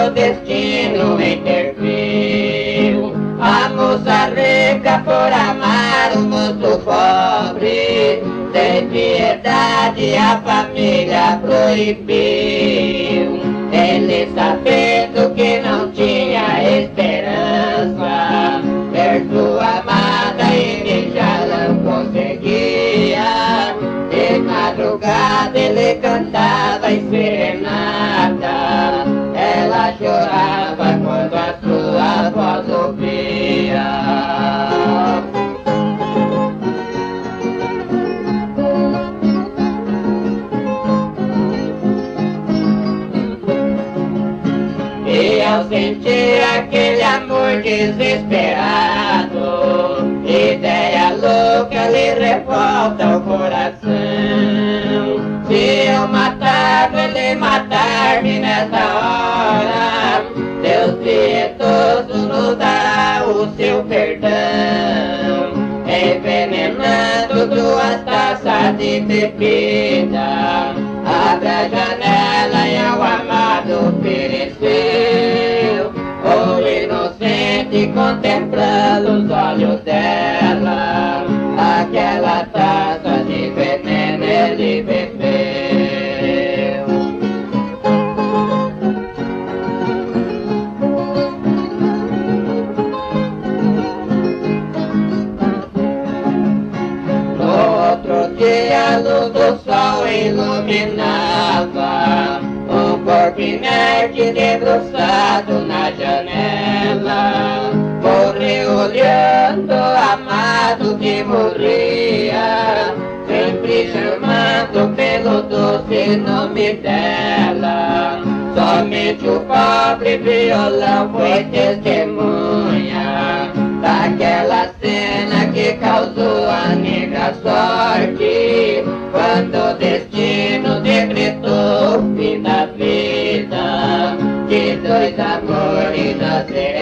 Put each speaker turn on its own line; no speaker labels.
seu destino interferiu. A moça rica por amar o moço pobre, sem piedade a família proibiu. Ele, sabendo que não tinha esperança, ver sua amada e já não conseguia. De madrugada ele cantava em serenata, ela chorava quando a sua voz ouvia. E ao sentir aquele amor desesperado, ideia louca lhe revolta o coração. Se eu matar, ele matar-me nessa hora, Deus piedoso nos dará o seu perdão. Envenenando 2 taças de bebida, abre a janela e ao amado pereceu. O inocente contemplando os olhos dela, aquela taça de veneno ele bebeu. No outro dia a luz do sol iluminava um corpo inerte debruçado na janela. Morreu olhando amado que morria, sempre chamando pelo doce nome dela. Somente o pobre violão foi testemunha daquela cena que causou a negra sorte, quando o destino decretou o fim da vida de 2 amores a ser